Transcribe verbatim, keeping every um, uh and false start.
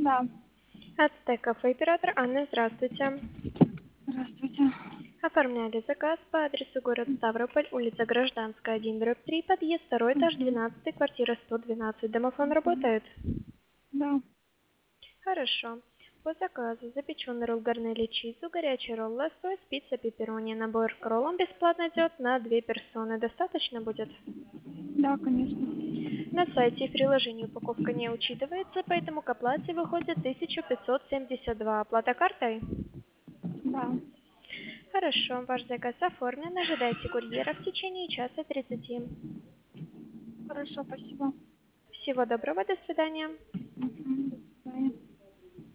Да, Ацтеков, оператор Анна, здравствуйте. здравствуйте. Оформляли заказ по адресу город Ставрополь, улица Гражданская, один, дробь три, подъезд второй этаж, Мгм. двенадцатый, квартира сто двенадцать. Домофон Мгм. работает? Да. Хорошо. По заказу запеченный ролл гарнели чизу, горячий ролл лосось, пицца пепперони. Набор к роллам бесплатно идет на две персоны. Достаточно будет? Да, конечно. На сайте и в приложении упаковка не учитывается, поэтому к оплате выходит тысяча пятьсот семьдесят два. Оплата картой? Да. Хорошо, ваш заказ оформлен. Ожидайте курьера в течение часа тридцати. Хорошо, спасибо. Всего доброго, до свидания. Мгм.